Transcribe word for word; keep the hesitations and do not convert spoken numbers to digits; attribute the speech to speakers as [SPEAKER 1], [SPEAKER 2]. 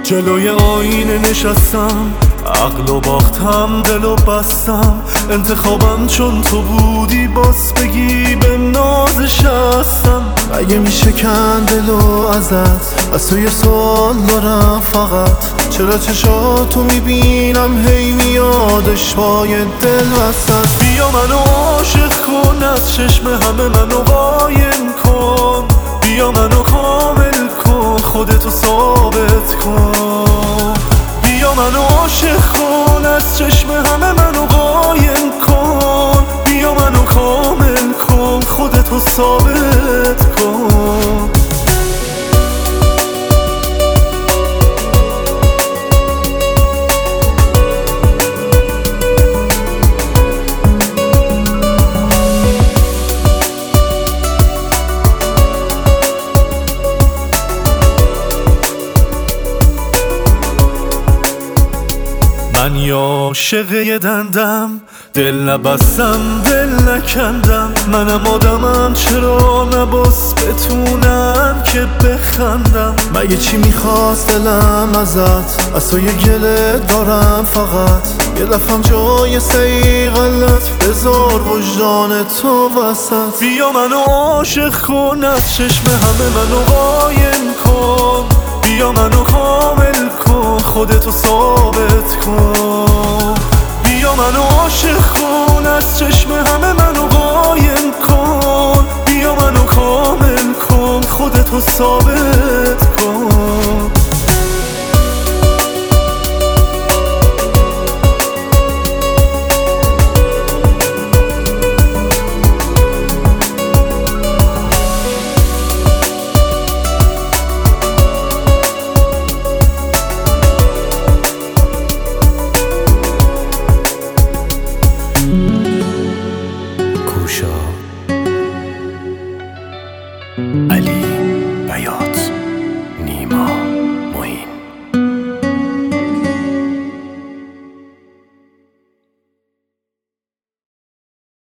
[SPEAKER 1] جلوی آینه نشستم، عقل و باختم، دل و بستم. انتخابم چون تو بودی، باز بگی به نازش هستم.
[SPEAKER 2] اگه میشه کندلو ازت، از تو یه سوال دارم فقط. چرا چشاتو میبینم هی میادش پای دل وسط؟
[SPEAKER 1] بیا منو عاشق کن، از چشم همه منو قایم کن. بیا منو کامل کن، خودتو ثابت کن. بیا منو عاشق کن، از چشم همه منو قایم کن. بیا منو کامل کن، خودتو ثابت کن. من یا عاشق یه دندم، دل نبستم دل نکندم. منم آدمم، چرا نباس بتونم که بخندم؟
[SPEAKER 2] مگه چی میخواست دلم ازت؟ از تو یه گله دارم فقط. یه دفعم جای سیغلت، بذار وجدان تو وسط.
[SPEAKER 1] بیا منو عاشق کن، از چشم همه منو قایم کن. بیا منو کامل کن، خودتو ثابت کن. بیا منو عاشق کن، از چشم همه منو قایم کن. بیا منو کامل کن، خودتو ثابت